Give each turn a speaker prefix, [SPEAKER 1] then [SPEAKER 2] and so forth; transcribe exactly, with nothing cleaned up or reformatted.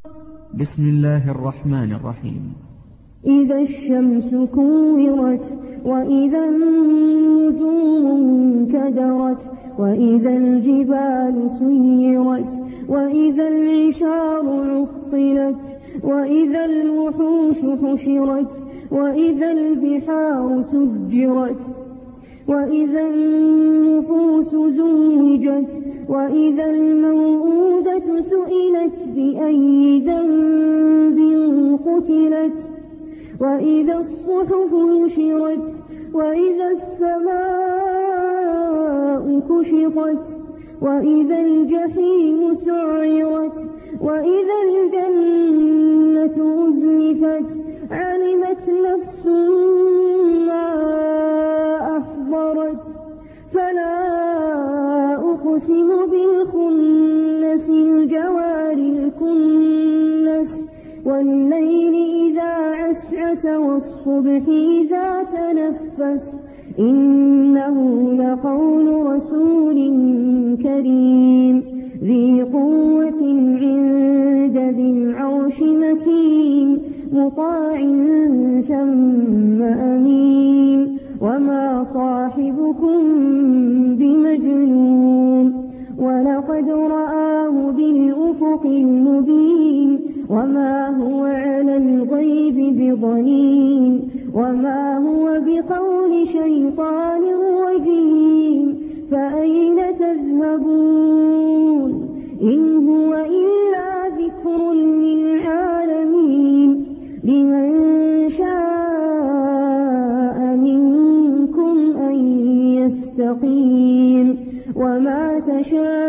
[SPEAKER 1] بسم الله الرحمن الرحيم.
[SPEAKER 2] إذا الشمس كورت وإذا النجوم انكدرت وإذا الجبال سيرت وإذا العشار عطلت وإذا الوحوش حشرت وإذا البحار سجرت وإذا النفوس زوجت وإذا الموءودة سئلت بأي ذنب قتلت وإذا الصحف نشرت وإذا السماء كشطت وإذا الجحيم سعرت وإذا الجنة أزلفت علمت نفس ما أحضرت فلا أقسم بالخنس الجوار الكنس والليل إذا عسعس والصبح إذا تنفس إنه لقول رسول كريم ذي قوة عند ذي العرش مكين مطاع ثم أمين وما صاحبكم بمجنون ولقد رآه بالأفق المبين وما هو على الغيب بضنين وما هو بقول شيطان رجيم فأين تذهبون إن هو إلا ذكر للعالمين لمن شاء منكم أن يستقيم وما تشاءون